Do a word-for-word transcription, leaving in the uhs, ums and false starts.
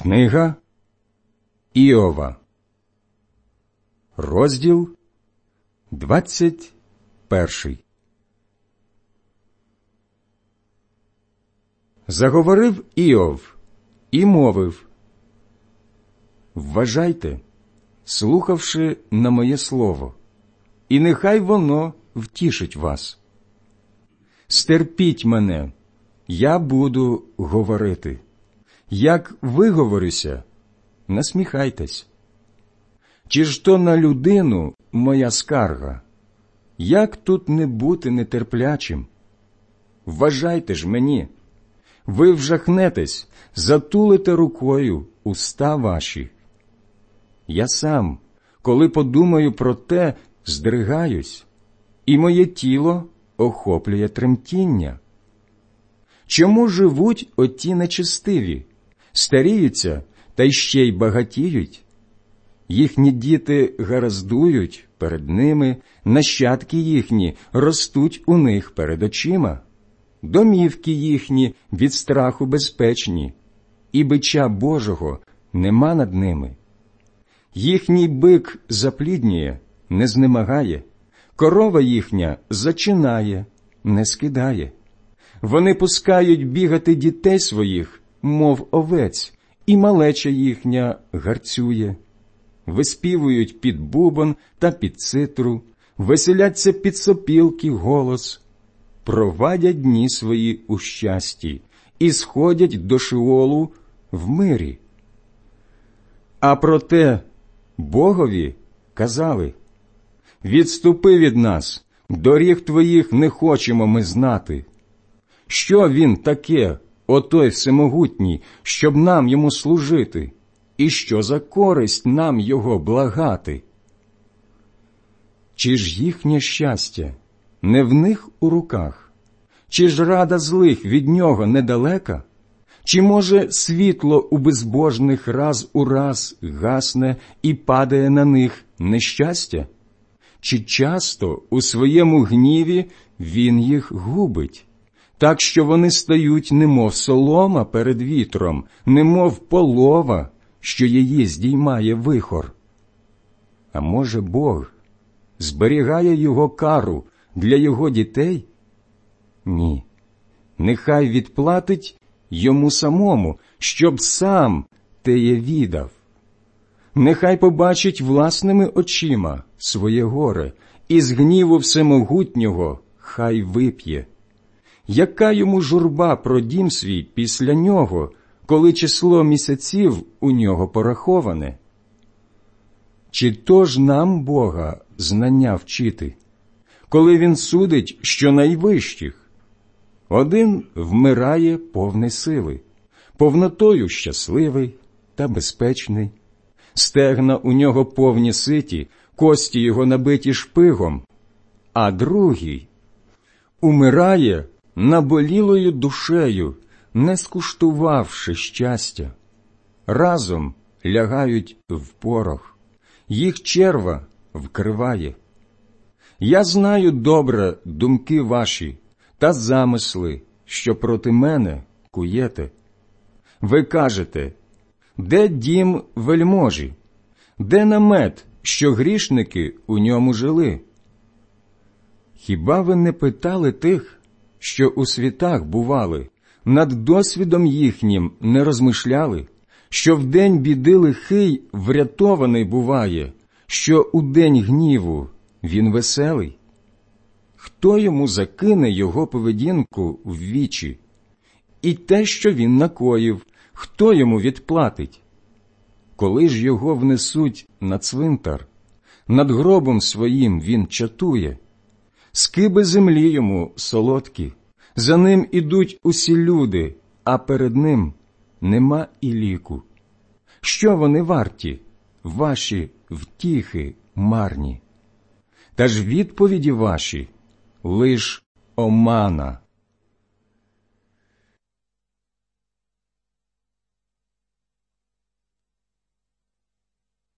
Книга Іова, розділ двадцять перший. Заговорив Іов і мовив: «Вважайте, слухавши на моє слово, і нехай воно втішить вас. Стерпіть мене, я буду говорити. Як виговорюся, насміхайтесь. Чи ж то на людину моя скарга? Як тут не бути нетерплячим? Вважайте ж мені, ви вжахнетесь, затулите рукою уста ваші. Я сам, коли подумаю про те, здригаюсь, і моє тіло охоплює тремтіння. Чому живуть оті нечестиві, старіються та й ще й багатіють? Їхні діти гараздують перед ними, нащадки їхні ростуть у них перед очима. Домівки їхні від страху безпечні, і бича Божого нема над ними. Їхній бик запліднює, не знемагає, корова їхня зачинає, не скидає. Вони пускають бігати дітей своїх, мов овець, і малеча їхня гарцює. Виспівують під бубон та під цитру, веселяться під сопілки голос, провадять дні свої у щасті і сходять до Шеолу в мирі. А проте Богові казали: «Відступи від нас, доріг твоїх не хочемо ми знати». Що він таке, отой всемогутній, щоб нам йому служити? І що за користь нам його благати? Чи ж їхнє щастя не в них у руках? Чи ж рада злих від нього недалека? Чи, може, світло у безбожних раз у раз гасне і падає на них нещастя? Чи часто у своєму гніві він їх губить, так що вони стають немов солома перед вітром, немов полова, що її здіймає вихор? А може, Бог зберігає його кару для його дітей? Ні, нехай відплатить йому самому, щоб сам теє віддав. Нехай побачить власними очима своє горе, і з гніву всемогутнього хай вип'є. Яка йому журба про дім свій після нього, коли число місяців у нього пораховане? Чи то ж нам Бога знання вчити, коли він судить що найвищих? Один вмирає повний сили, повнотою щасливий та безпечний. Стегна у нього повні ситі, кості його набиті шпигом, а другий умирає наболілою душею, не скуштувавши щастя. Разом лягають в порох, їх черва вкриває. Я знаю добре думки ваші та замисли, що проти мене куєте. Ви кажете: де дім вельможі? Де намет, що грішники у ньому жили? Хіба ви не питали тих, що у світах бували, над досвідом їхнім не розмишляли, що в день біди лихий врятований буває, що у день гніву він веселий? Хто йому закине його поведінку в вічі? І те, що він накоїв, хто йому відплатить? Коли ж його внесуть на цвинтар, над гробом своїм він чатує. Скиби землі йому солодкі, за ним ідуть усі люди, а перед ним нема і ліку. Що вони варті, ваші втіхи марні? Та ж відповіді ваші лиш омана.